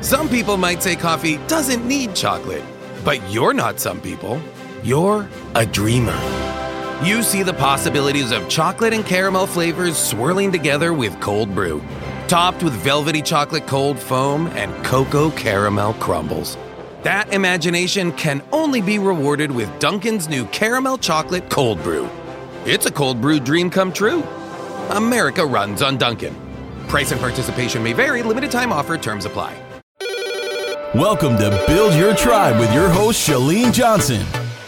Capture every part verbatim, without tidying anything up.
Some people might say coffee doesn't need chocolate, but you're not some people. You're a dreamer. You see the possibilities of chocolate and caramel flavors swirling together with cold brew, topped with velvety chocolate cold foam and cocoa caramel crumbles. That imagination can only be rewarded with Dunkin's new caramel chocolate cold brew. It's a cold brew dream come true. America runs on Dunkin'. Price and participation may vary. Limited time offer. Terms apply. Welcome to Build Your Tribe with your host, Chalene Johnson.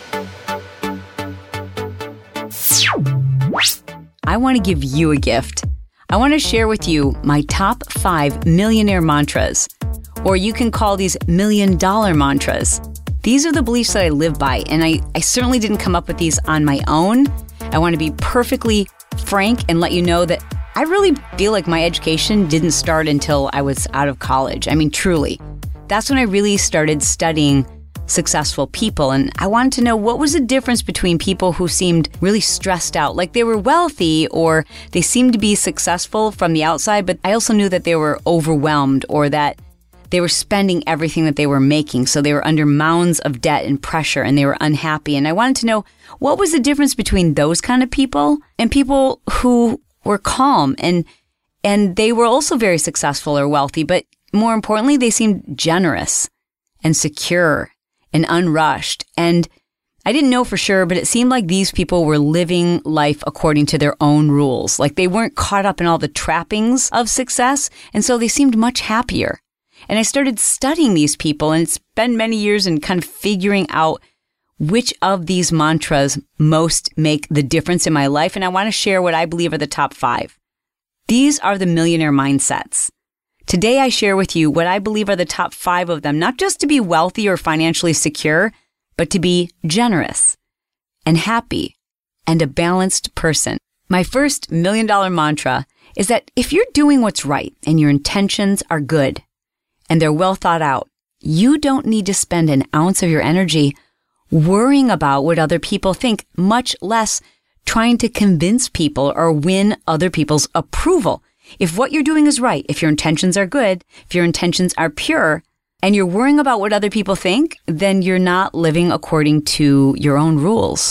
I want to give you a gift. I want to share with you my top five millionaire mantras, or you can call these million dollar mantras. These are the beliefs that I live by, and I, I certainly didn't come up with these on my own. I want to be perfectly frank and let you know that I really feel like my education didn't start until I was out of college. I mean, truly. That's when I really started studying successful people, and I wanted to know what was the difference between people who seemed really stressed out, like they were wealthy or they seemed to be successful from the outside, but I also knew that they were overwhelmed or that they were spending everything that they were making, so they were under mounds of debt and pressure and they were unhappy. And I wanted to know what was the difference between those kind of people and people who were calm and and they were also very successful or wealthy, but more importantly, they seemed generous and secure and unrushed. And I didn't know for sure, but it seemed like these people were living life according to their own rules. Like they weren't caught up in all the trappings of success, and so they seemed much happier. And I started studying these people, and it's been many years and kind of figuring out which of these mantras most make the difference in my life. And I want to share what I believe are the top five. These are the millionaire mindsets. Today, I share with you what I believe are the top five of them, not just to be wealthy or financially secure, but to be generous and happy and a balanced person. My first million dollar mantra is that if you're doing what's right and your intentions are good and they're well thought out, you don't need to spend an ounce of your energy worrying about what other people think, much less trying to convince people or win other people's approval. If what you're doing is right, if your intentions are good, if your intentions are pure, and you're worrying about what other people think, then you're not living according to your own rules.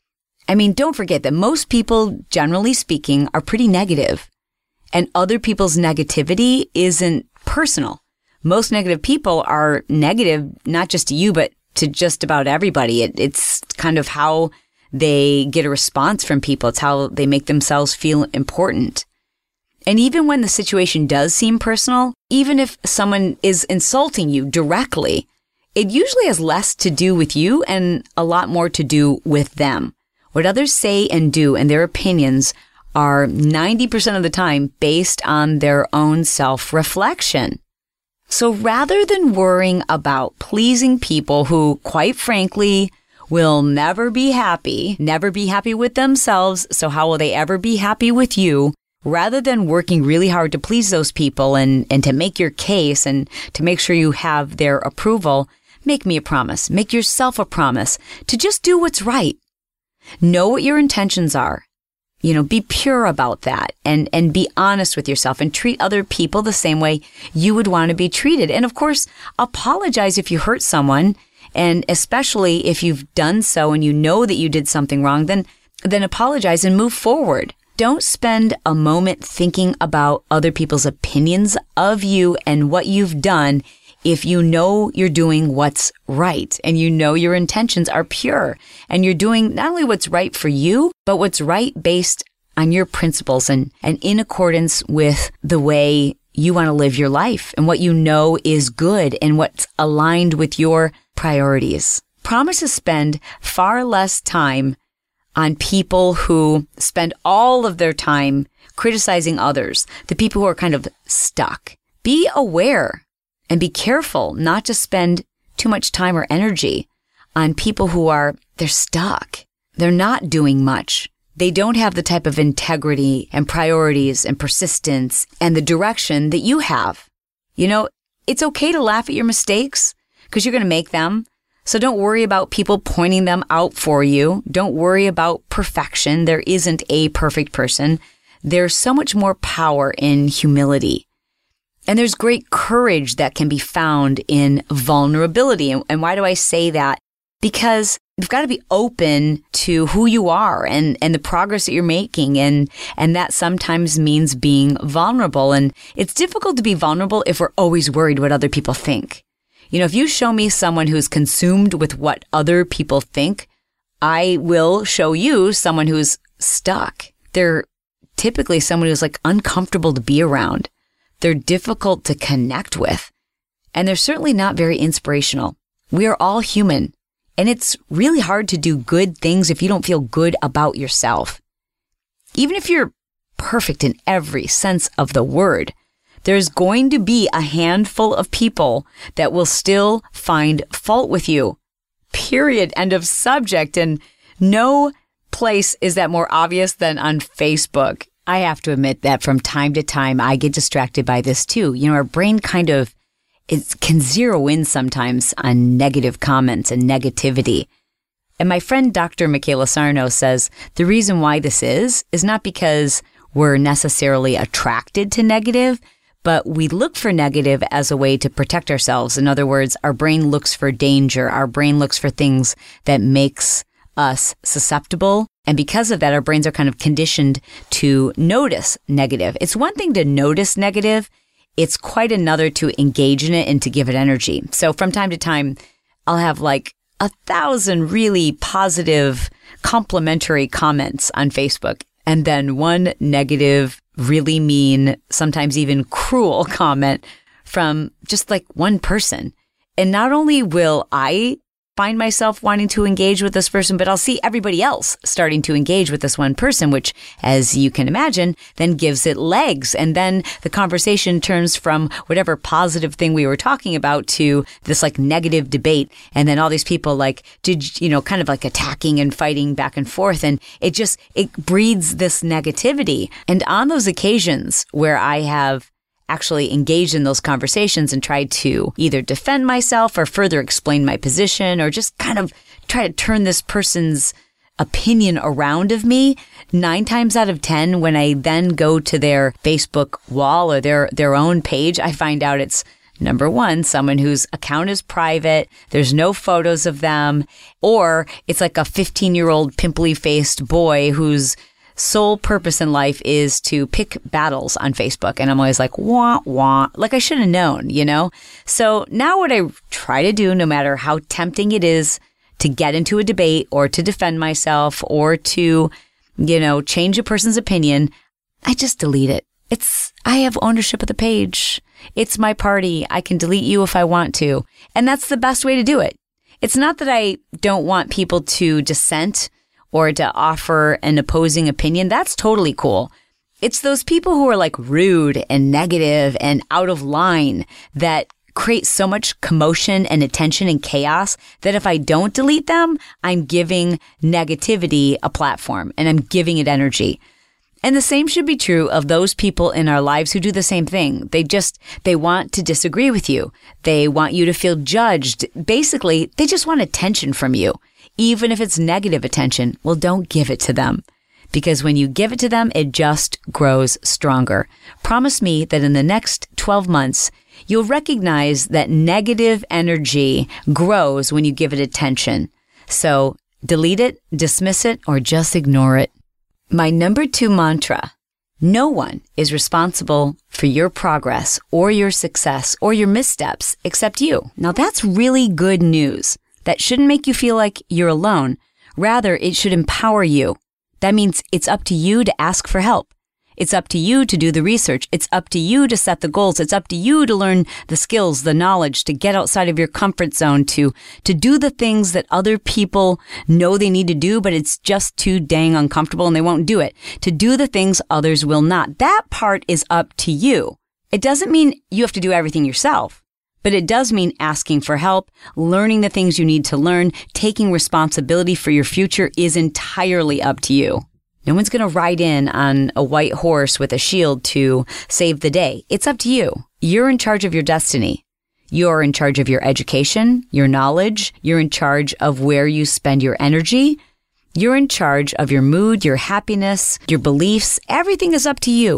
I mean, don't forget that most people, generally speaking, are pretty negative, and other people's negativity isn't personal. Most negative people are negative, not just to you, but to just about everybody. It, it's kind of how they get a response from people. It's how they make themselves feel important. And even when the situation does seem personal, even if someone is insulting you directly, it usually has less to do with you and a lot more to do with them. What others say and do and their opinions are ninety percent of the time based on their own self-reflection. So rather than worrying about pleasing people who, quite frankly, will never be happy, never be happy with themselves, so how will they ever be happy with you? Rather than working really hard to please those people and, and to make your case and to make sure you have their approval, make me a promise. Make yourself a promise to just do what's right. Know what your intentions are. You know, be pure about that and, and be honest with yourself and treat other people the same way you would want to be treated. And of course, apologize if you hurt someone. And especially if you've done so and you know that you did something wrong, then, then apologize and move forward. Don't spend a moment thinking about other people's opinions of you and what you've done if you know you're doing what's right and you know your intentions are pure and you're doing not only what's right for you, but what's right based on your principles and, and in accordance with the way you want to live your life and what you know is good and what's aligned with your priorities. Promise to spend far less time on people who spend all of their time criticizing others, the people who are kind of stuck. Be aware and be careful not to spend too much time or energy on people who are, they're stuck. They're not doing much. They don't have the type of integrity and priorities and persistence and the direction that you have. You know, it's okay to laugh at your mistakes because you're going to make them. So don't worry about people pointing them out for you. Don't worry about perfection. There isn't a perfect person. There's so much more power in humility. And there's great courage that can be found in vulnerability. And, and why do I say that? Because you've got to be open to who you are and, and the progress that you're making. And, and that sometimes means being vulnerable. And it's difficult to be vulnerable if we're always worried what other people think. You know, if you show me someone who's consumed with what other people think, I will show you someone who's stuck. They're typically someone who's like uncomfortable to be around. They're difficult to connect with. And they're certainly not very inspirational. We are all human. And it's really hard to do good things if you don't feel good about yourself. Even if you're perfect in every sense of the word, there's going to be a handful of people that will still find fault with you. Period. End of subject. And no place is that more obvious than on Facebook. I have to admit that from time to time, I get distracted by this too. You know, our brain kind of it can zero in sometimes on negative comments and negativity. And my friend Doctor Michaela Sarno says the reason why this is, is not because we're necessarily attracted to negative, but we look for negative as a way to protect ourselves. In other words, our brain looks for danger. Our brain looks for things that makes us susceptible. And because of that, our brains are kind of conditioned to notice negative. It's one thing to notice negative. It's quite another to engage in it and to give it energy. So from time to time, I'll have like a thousand really positive, complimentary comments on Facebook. And then one negative, really mean, sometimes even cruel comment from just like one person. And not only will I find myself wanting to engage with this person, but I'll see everybody else starting to engage with this one person, which, as you can imagine, then gives it legs. And then the conversation turns from whatever positive thing we were talking about to this like negative debate. And then all these people like, did, you know, kind of like attacking and fighting back and forth. And it just, it breeds this negativity. And on those occasions where I have actually engaged in those conversations and tried to either defend myself or further explain my position or just kind of try to turn this person's opinion around of me, nine times out of ten, when I then go to their Facebook wall or their, their own page, I find out it's number one, someone whose account is private, there's no photos of them, or it's like a fifteen-year-old pimply-faced boy who's sole purpose in life is to pick battles on Facebook. And I'm always like, wah, wah, like I should have known, you know? So now what I try to do, no matter how tempting it is to get into a debate or to defend myself or to, you know, change a person's opinion, I just delete it. It's, I have ownership of the page. It's my party. I can delete you if I want to. And that's the best way to do it. It's not that I don't want people to dissent or to offer an opposing opinion. That's totally cool. It's those people who are like rude and negative and out of line that create so much commotion and attention and chaos that if I don't delete them, I'm giving negativity a platform and I'm giving it energy. And the same should be true of those people in our lives who do the same thing. They just, they want to disagree with you. They want you to feel judged. Basically, they just want attention from you. Even if it's negative attention, well, don't give it to them. Because when you give it to them, it just grows stronger. Promise me that in the next twelve months, you'll recognize that negative energy grows when you give it attention. So delete it, dismiss it, or just ignore it. My number two mantra: no one is responsible for your progress or your success or your missteps except you. Now that's really good news. That shouldn't make you feel like you're alone. Rather, it should empower you. That means it's up to you to ask for help. It's up to you to do the research. It's up to you to set the goals. It's up to you to learn the skills, the knowledge, to get outside of your comfort zone, to, to do the things that other people know they need to do, but it's just too dang uncomfortable and they won't do it. To do the things others will not. That part is up to you. It doesn't mean you have to do everything yourself. But it does mean asking for help, learning the things you need to learn, taking responsibility for your future is entirely up to you. No one's going to ride in on a white horse with a shield to save the day. It's up to you. You're in charge of your destiny. You're in charge of your education, your knowledge. You're in charge of where you spend your energy. You're in charge of your mood, your happiness, your beliefs. Everything is up to you.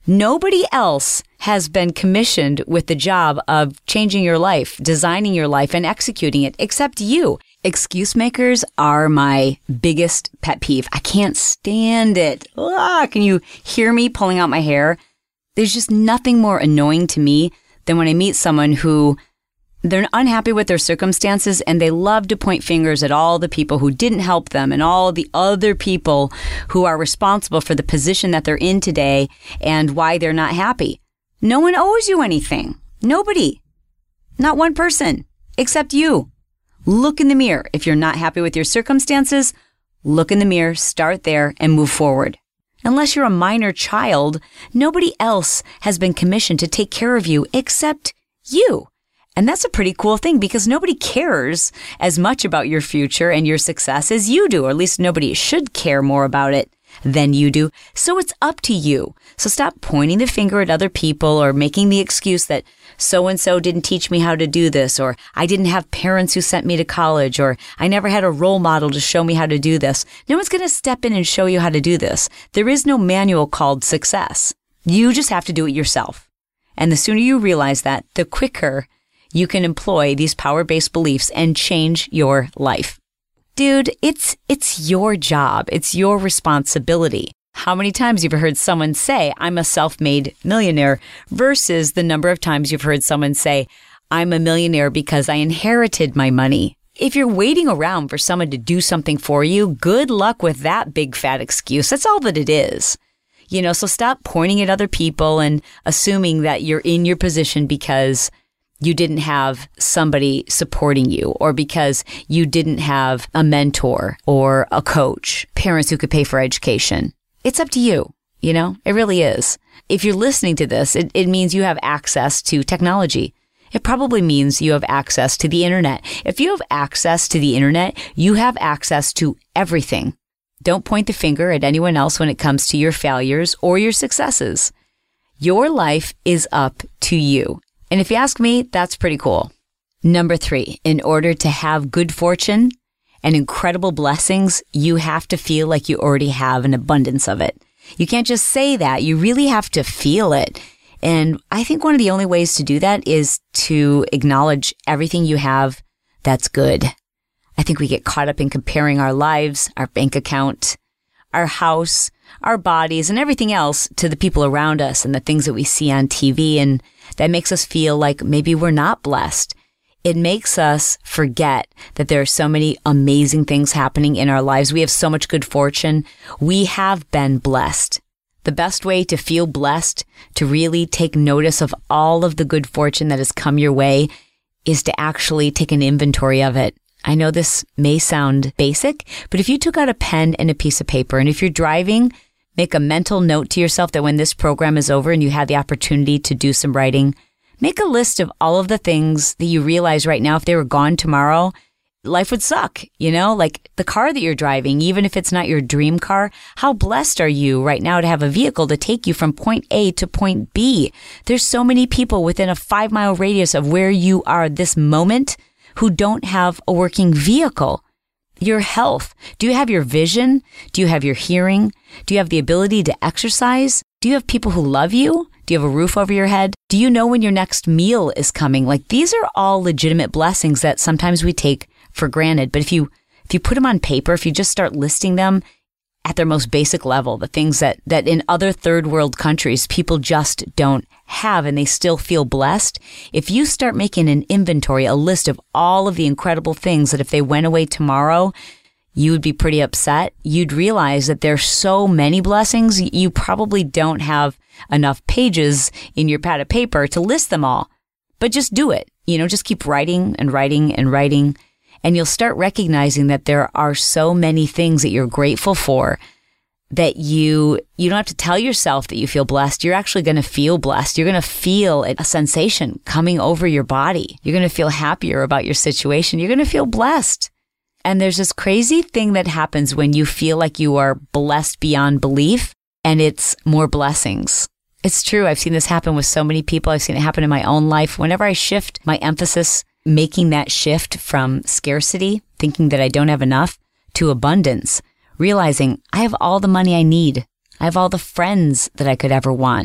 Nobody else has been commissioned with the job of changing your life, designing your life, and executing it, except you. Excuse makers are my biggest pet peeve. I can't stand it. Ah, can you hear me pulling out my hair? There's just nothing more annoying to me than when I meet someone who they're unhappy with their circumstances and they love to point fingers at all the people who didn't help them and all the other people who are responsible for the position that they're in today and why they're not happy. No one owes you anything. Nobody. Not one person, except you. Look in the mirror. If you're not happy with your circumstances, look in the mirror, start there, and move forward. Unless you're a minor child, nobody else has been commissioned to take care of you except you. And that's a pretty cool thing because nobody cares as much about your future and your success as you do, or at least nobody should care more about it than you do. So it's up to you. So stop pointing the finger at other people or making the excuse that so-and-so didn't teach me how to do this, or I didn't have parents who sent me to college, or I never had a role model to show me how to do this. No one's going to step in and show you how to do this. There is no manual called success. You just have to do it yourself. And the sooner you realize that, the quicker you can employ these power-based beliefs and change your life. Dude, it's it's your job. It's your responsibility. How many times you've heard someone say, I'm a self-made millionaire, versus the number of times you've heard someone say, I'm a millionaire because I inherited my money. If you're waiting around for someone to do something for you, good luck with that big fat excuse. That's all that it is. You know, so stop pointing at other people and assuming that you're in your position because you didn't have somebody supporting you, or because you didn't have a mentor or a coach, parents who could pay for education. It's up to you. You know, it really is. If you're listening to this, it, it means you have access to technology. It probably means you have access to the internet. If you have access to the internet, you have access to everything. Don't point the finger at anyone else when it comes to your failures or your successes. Your life is up to you. And if you ask me, that's pretty cool. Number three, in order to have good fortune and incredible blessings, you have to feel like you already have an abundance of it. You can't just say that. You really have to feel it. And I think one of the only ways to do that is to acknowledge everything you have that's good. I think we get caught up in comparing our lives, our bank account, our house, our bodies, and everything else to the people around us and the things that we see on T V. And that makes us feel like maybe we're not blessed. It makes us forget that there are so many amazing things happening in our lives. We have so much good fortune. We have been blessed. The best way to feel blessed, to really take notice of all of the good fortune that has come your way, is to actually take an inventory of it. I know this may sound basic, but if you took out a pen and a piece of paper, and if you're driving, make a mental note to yourself that when this program is over and you have the opportunity to do some writing, make a list of all of the things that you realize right now, if they were gone tomorrow, life would suck. You know, like the car that you're driving, even if it's not your dream car, how blessed are you right now to have a vehicle to take you from point A to point B? There's so many people within a five mile radius of where you are this moment who don't have a working vehicle. Your health. Do you have your vision? Do you have your hearing? Do you have the ability to exercise? Do you have people who love you? Do you have a roof over your head? Do you know when your next meal is coming? Like, these are all legitimate blessings that sometimes we take for granted. But if you if you put them on paper, if you just start listing them at their most basic level, the things that, that in other third world countries, people just don't have and they still feel blessed. If you start making an inventory, a list of all of the incredible things that if they went away tomorrow, you would be pretty upset. You'd realize that there's so many blessings, you probably don't have enough pages in your pad of paper to list them all. But just do it. You know, just keep writing and writing and writing. And you'll start recognizing that there are so many things that you're grateful for that you you don't have to tell yourself that you feel blessed. You're actually going to feel blessed. You're going to feel a sensation coming over your body. You're going to feel happier about your situation. You're going to feel blessed. And there's this crazy thing that happens when you feel like you are blessed beyond belief, and it's more blessings. It's true. I've seen this happen with so many people. I've seen it happen in my own life. Whenever I shift my emphasis, making that shift from scarcity, thinking that I don't have enough, to abundance, realizing I have all the money I need. I have all the friends that I could ever want.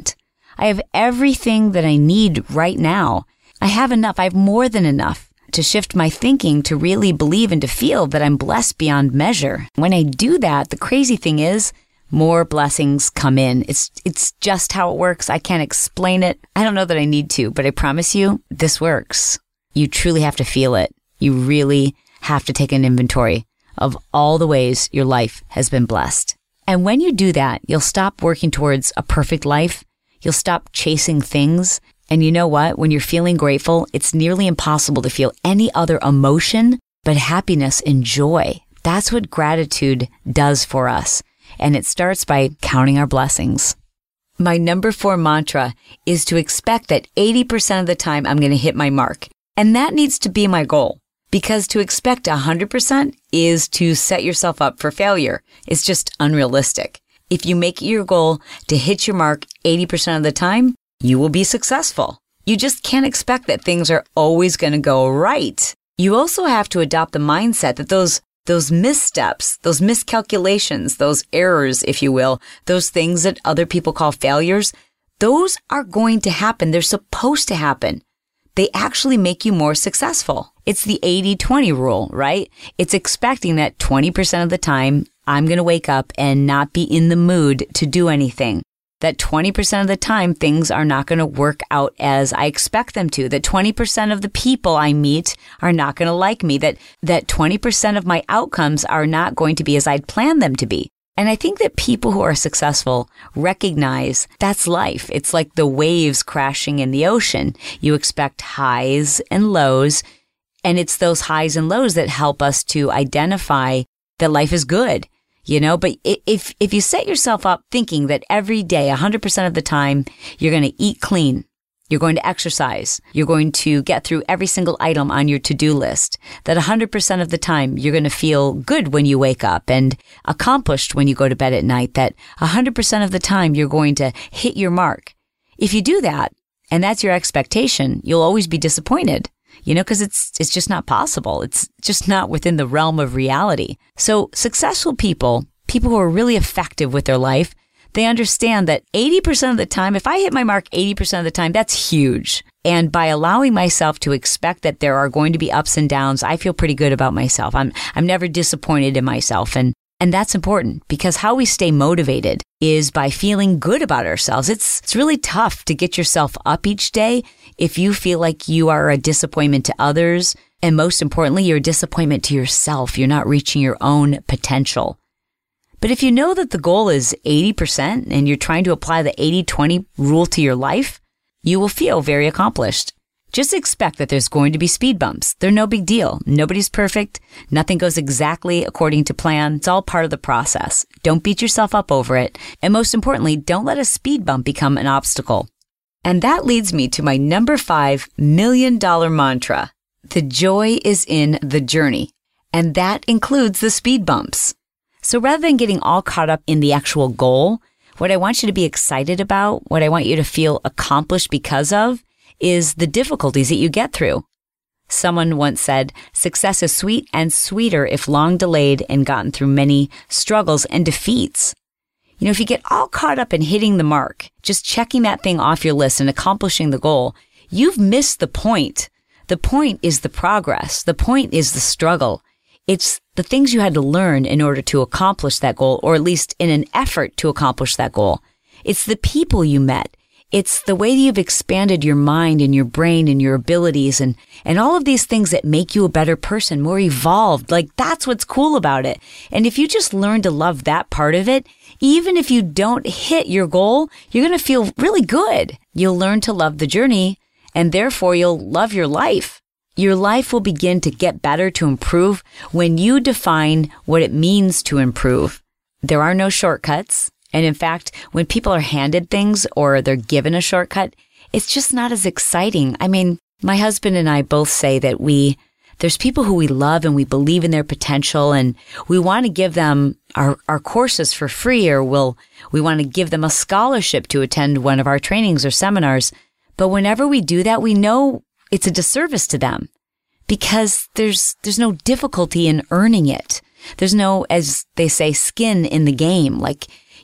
I have everything that I need right now. I have enough. I have more than enough to shift my thinking to really believe and to feel that I'm blessed beyond measure. When I do that, the crazy thing is more blessings come in. It's it's just how it works. I can't explain it. I don't know that I need to, but I promise you, this works. You truly have to feel it. You really have to take an inventory of all the ways your life has been blessed. And when you do that, you'll stop working towards a perfect life. You'll stop chasing things. And you know what? When you're feeling grateful, it's nearly impossible to feel any other emotion but happiness and joy. That's what gratitude does for us. And it starts by counting our blessings. My number four mantra is to expect that eighty percent of the time I'm going to hit my mark. And that needs to be my goal, because to expect one hundred percent is to set yourself up for failure. It's just unrealistic. If you make it your goal to hit your mark eighty percent of the time, you will be successful. You just can't expect that things are always going to go right. You also have to adopt the mindset that those Those missteps, those miscalculations, those errors, if you will, those things that other people call failures, those are going to happen. They're supposed to happen. They actually make you more successful. It's the eighty twenty rule, right? It's expecting that twenty percent of the time I'm going to wake up and not be in the mood to do anything. That twenty percent of the time things are not going to work out as I expect them to. That twenty percent of the people I meet are not going to like me. That that twenty percent of my outcomes are not going to be as I'd planned them to be. And I think that people who are successful recognize that's life. It's like the waves crashing in the ocean. You expect highs and lows, and it's those highs and lows that help us to identify that life is good. You know, but if if you set yourself up thinking that every day, one hundred percent of the time, you're going to eat clean, you're going to exercise, you're going to get through every single item on your to-do list, that one hundred percent of the time, you're going to feel good when you wake up and accomplished when you go to bed at night, that one hundred percent of the time, you're going to hit your mark. If you do that, and that's your expectation, you'll always be disappointed. You know, because it's it's just not possible. It's just not within the realm of reality. So successful people, people who are really effective with their life, they understand that eighty percent of the time, if I hit my mark eighty percent of the time, that's huge. And by allowing myself to expect that there are going to be ups and downs, I feel pretty good about myself. I'm I'm never disappointed in myself. And And that's important, because how we stay motivated is by feeling good about ourselves. It's it's really tough to get yourself up each day if you feel like you are a disappointment to others. And most importantly, you're a disappointment to yourself. You're not reaching your own potential. But if you know that the goal is eighty percent and you're trying to apply the eighty twenty rule to your life, you will feel very accomplished. Just expect that there's going to be speed bumps. They're no big deal. Nobody's perfect. Nothing goes exactly according to plan. It's all part of the process. Don't beat yourself up over it. And most importantly, don't let a speed bump become an obstacle. And that leads me to my number five million dollar mantra. The joy is in the journey. And that includes the speed bumps. So rather than getting all caught up in the actual goal, what I want you to be excited about, what I want you to feel accomplished because of, is the difficulties that you get through. Someone once said, success is sweet and sweeter if long delayed and gotten through many struggles and defeats. You know, if you get all caught up in hitting the mark, just checking that thing off your list and accomplishing the goal, you've missed the point. The point is the progress. The point is the struggle. It's the things you had to learn in order to accomplish that goal, or at least in an effort to accomplish that goal. It's the people you met. It's the way that you've expanded your mind and your brain and your abilities and, and all of these things that make you a better person, more evolved. Like, that's what's cool about it. And if you just learn to love that part of it, even if you don't hit your goal, you're going to feel really good. You'll learn to love the journey, and therefore you'll love your life. Your life will begin to get better, to improve, when you define what it means to improve. There are no shortcuts. And in fact, when people are handed things or they're given a shortcut, it's just not as exciting. I mean, my husband and I both say that we, there's people who we love and we believe in their potential, and we want to give them our, our courses for free, or we'll, we want to give them a scholarship to attend one of our trainings or seminars. But whenever we do that, we know it's a disservice to them, because there's, there's no difficulty in earning it. There's no, as they say, skin in the game. Like, you've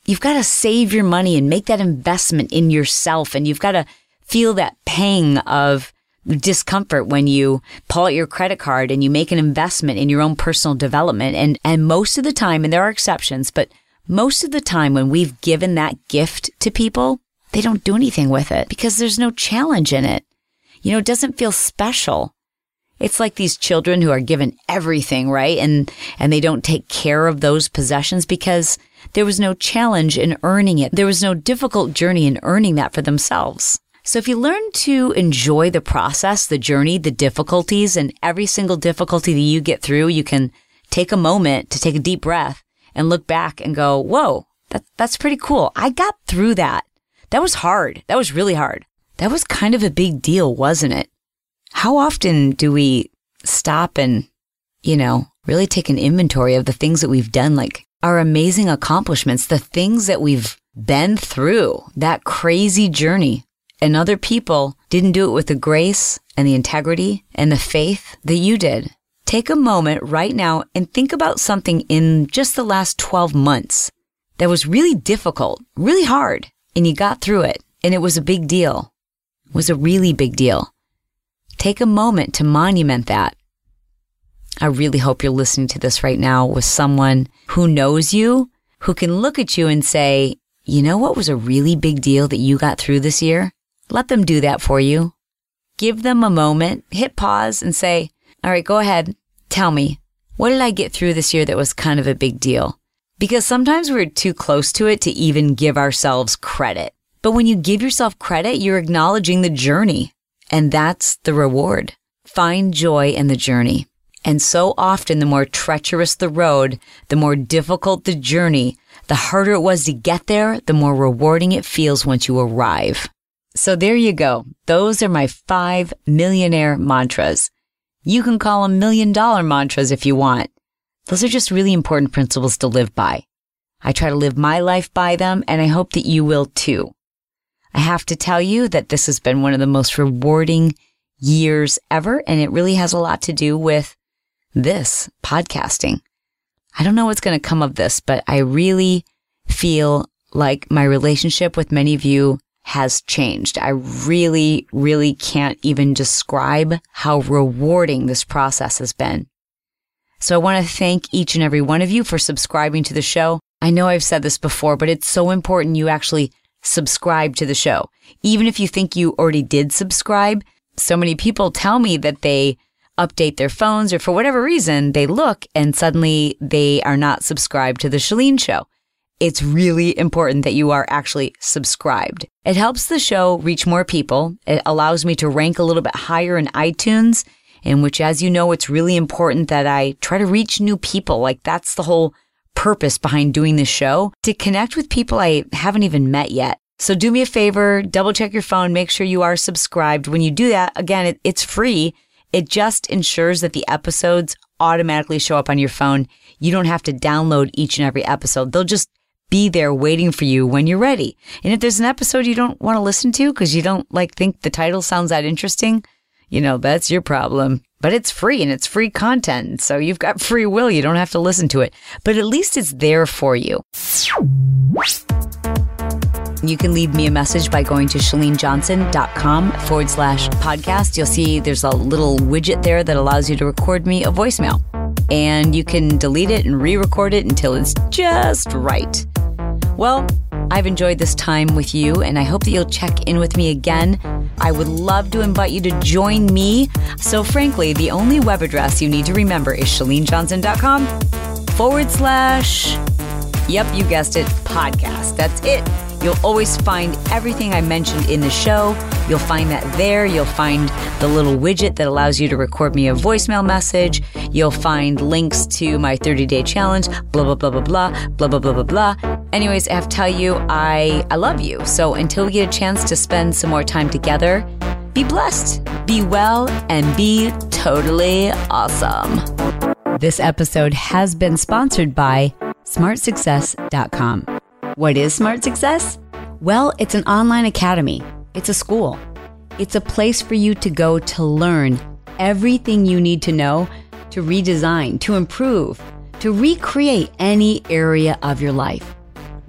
you've got to save your money and make that investment in yourself. And you've got to feel that pang of discomfort when you pull out your credit card and you make an investment in your own personal development. And, and most of the time, and there are exceptions, but most of the time when we've given that gift to people, they don't do anything with it because there's no challenge in it. You know, it doesn't feel special. It's like these children who are given everything, right? And, and they don't take care of those possessions because there was no challenge in earning it. There was no difficult journey in earning that for themselves. So if you learn to enjoy the process, the journey, the difficulties, and every single difficulty that you get through, you can take a moment to take a deep breath and look back and go, whoa, that, that's pretty cool. I got through that. That was hard. That was really hard. That was kind of a big deal, wasn't it? How often do we stop and, you know, really take an inventory of the things that we've done, like our amazing accomplishments, the things that we've been through, that crazy journey. And other people didn't do it with the grace and the integrity and the faith that you did. Take a moment right now and think about something in just the last twelve months that was really difficult, really hard, and you got through it, and it was a big deal. It was a really big deal. Take a moment to monument that. I really hope you're listening to this right now with someone who knows you, who can look at you and say, you know what was a really big deal that you got through this year? Let them do that for you. Give them a moment, hit pause and say, all right, go ahead. Tell me, what did I get through this year that was kind of a big deal? Because sometimes we're too close to it to even give ourselves credit. But when you give yourself credit, you're acknowledging the journey. And that's the reward. Find joy in the journey. And so often, the more treacherous the road, the more difficult the journey, the harder it was to get there, the more rewarding it feels once you arrive. So there you go. Those are my five millionaire mantras. You can call them million dollar mantras if you want. Those are just really important principles to live by. I try to live my life by them, and I hope that you will too. I have to tell you that this has been one of the most rewarding years ever, and it really has a lot to do with this podcasting. I don't know what's going to come of this, but I really feel like my relationship with many of you has changed. I really, really can't even describe how rewarding this process has been. So I want to thank each and every one of you for subscribing to the show. I know I've said this before, but it's so important you actually subscribe to the show. Even if you think you already did subscribe, so many people tell me that they update their phones or for whatever reason, they look and suddenly they are not subscribed to the Chalene Show. It's really important that you are actually subscribed. It helps the show reach more people. It allows me to rank a little bit higher in iTunes, in which, as you know, it's really important that I try to reach new people. Like, that's the whole purpose behind doing this show, to connect with people I haven't even met yet. So do me a favor, double check your phone, make sure you are subscribed. When you do that, again, it, it's free. It just ensures that the episodes automatically show up on your phone. You don't have to download each and every episode. They'll just be there waiting for you when you're ready. And if there's an episode you don't want to listen to because you don't like think the title sounds that interesting, you know, that's your problem. But it's free and it's free content. So you've got free will. You don't have to listen to it. But at least it's there for you. You can leave me a message by going to chalenejohnson.com forward slash podcast. You'll see there's a little widget there that allows you to record me a voicemail. And you can delete it and re-record it until it's just right. Well, I've enjoyed this time with you, and I hope that you'll check in with me again. I would love to invite you to join me. So frankly, the only web address you need to remember is chalenejohnson.com forward slash, yep, you guessed it, podcast. That's it. You'll always find everything I mentioned in the show. You'll find that there. You'll find the little widget that allows you to record me a voicemail message. You'll find links to my thirty-day challenge, blah, blah, blah, blah, blah, blah, blah, blah, blah, blah. Anyways, I have to tell you, I, I love you. So until we get a chance to spend some more time together, be blessed, be well, and be totally awesome. This episode has been sponsored by smart success dot com. What is Smart Success? Well, it's an online academy. It's a school. It's a place for you to go to learn everything you need to know to redesign, to improve, to recreate any area of your life.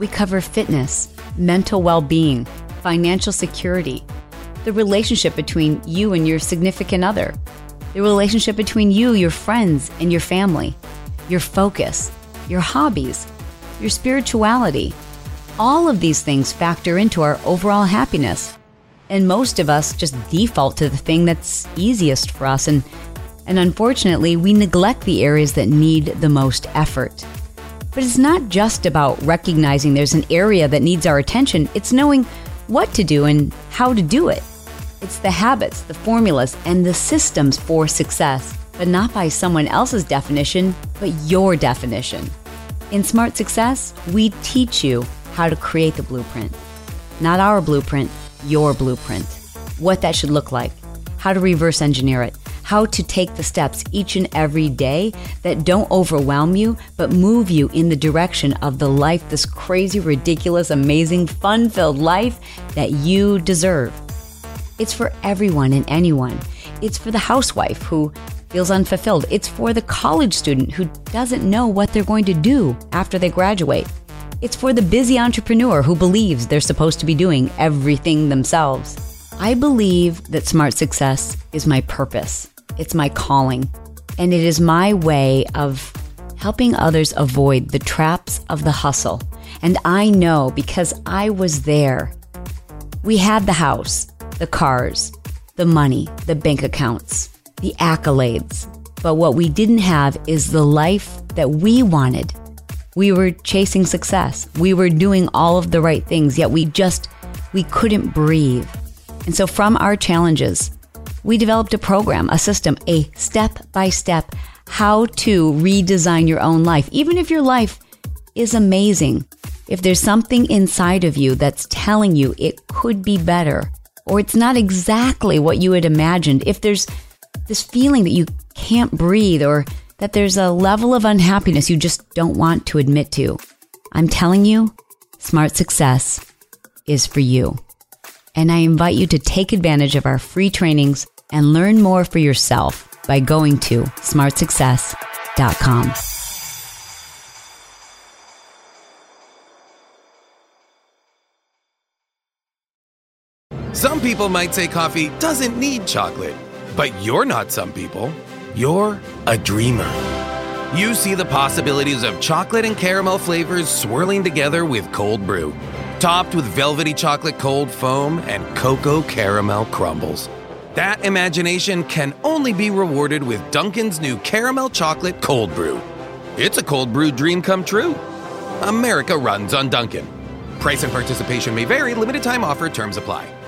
We cover fitness, mental well-being, financial security, the relationship between you and your significant other, the relationship between you, your friends, and your family, your focus, your hobbies, your spirituality. All of these things factor into our overall happiness. And most of us just default to the thing that's easiest for us. And, and unfortunately, we neglect the areas that need the most effort. But it's not just about recognizing there's an area that needs our attention. It's knowing what to do and how to do it. It's the habits, the formulas, and the systems for success, but not by someone else's definition, but your definition. In Smart Success, we teach you how to create the blueprint. Not our blueprint, your blueprint. What that should look like, how to reverse engineer it, how to take the steps each and every day that don't overwhelm you, but move you in the direction of the life, this crazy, ridiculous, amazing, fun-filled life that you deserve. It's for everyone and anyone. It's for the housewife who feels unfulfilled. It's for the college student who doesn't know what they're going to do after they graduate. It's for the busy entrepreneur who believes they're supposed to be doing everything themselves. I believe that Smart Success is my purpose. It's my calling. And it is my way of helping others avoid the traps of the hustle. And I know because I was there. We had the house, the cars, the money, the bank accounts, the accolades. But what we didn't have is the life that we wanted. We were chasing success. We were doing all of the right things, yet we just, we couldn't breathe. And so from our challenges, we developed a program, a system, a step-by-step how to redesign your own life. Even if your life is amazing, if there's something inside of you that's telling you it could be better, or it's not exactly what you had imagined, if there's this feeling that you can't breathe, or that there's a level of unhappiness you just don't want to admit to, I'm telling you, Smart Success is for you. And I invite you to take advantage of our free trainings and learn more for yourself by going to smart success dot com. Some people might say coffee doesn't need chocolate, but you're not some people. You're a dreamer. You see the possibilities of chocolate and caramel flavors swirling together with cold brew, topped with velvety chocolate cold foam and cocoa caramel crumbles. That imagination can only be rewarded with Dunkin's new caramel chocolate cold brew. It's a cold brew dream come true. America runs on Dunkin'. Price and participation may vary. Limited time offer. Terms apply.